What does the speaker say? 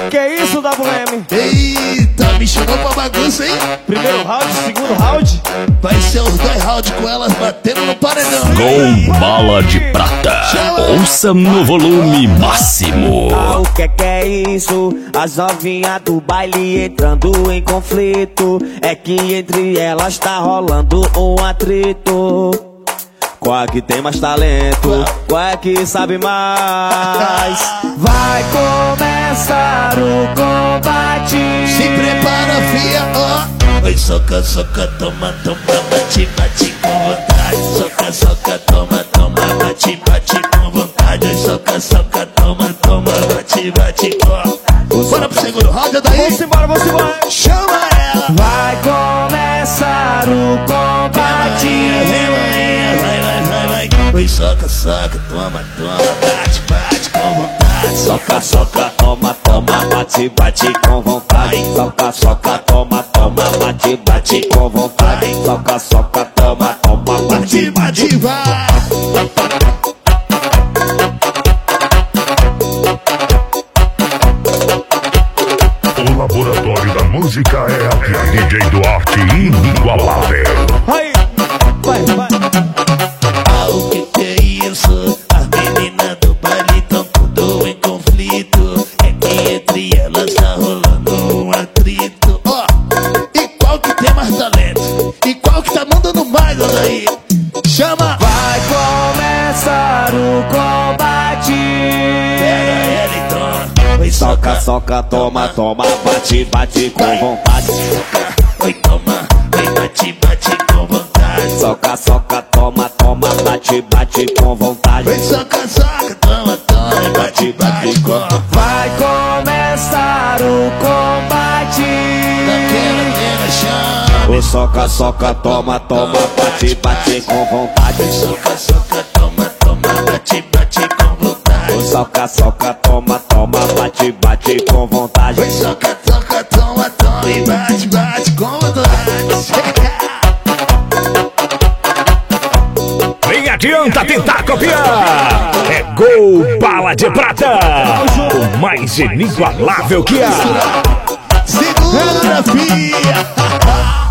Que isso, WM? Eita, me chamou pra bagunça, hein? Primeiro round, segundo round. Vai ser os 2 rounds com elas batendo no paredão. Gol Bala de Prata. Ouça no volume máximo. Ah, o que é isso? As novinhas do baile entrando em conflito. É que entre elas tá rolando um atrito. Qual é que tem mais talento? Qual é que sabe mais? Vai começar o combate. Se prepara, fia, ó. Oi, soca, soca, toma, toma, bate, bate com vontade. Soca, soca, toma, toma, bate, bate com vontade. Oi, soca, soca, toma, toma, bate, bate com. Bora pro segundo round, daí. Vamos embora, vamos embora. Chama ela. Vai começar o combate. Oi, soca, soca, toma, toma, bate, bate com vontade. Soca, soca, toma, toma, bate, bate com vontade. Soca, soca, toma, toma, bate, bate com vontade. Soca, soca, toma, toma, bate, bate. Vai. O laboratório da música é aqui. DJ Duarte inigualável. Aí, vai, vai. Ah, o que é isso? As meninas do baile tão tudo em conflito. É que entre elas tá rolando um atrito. Ó, e qual que tem mais talento? E qual que tá mandando mais, olha aí? Chama! Vai começar o combate. Pega ela e toma. Oi, Soca, soca, toma, toma, bate, bate com vontade. Oi, toma. Oi, bate, bate com vontade. Soca, soca, toma, toma, bate, bate com vontade. Oi, soca, soca, toma, toma, bate, bate com. Vai começar o combate. Daquela menina chama. O soca, soca, toma, toma, bate, bate com vontade. Oi, soca, soca, toma, toma, bate, bate com vontade. O soca, soca, toma, toma, bate, bate com vontade. Oi, soca, soca, toma, toma e bate, bate com vontade. Nem adianta tentar copiar. É Gol Bala de Prata. O mais inigualável que há. Segura, filha.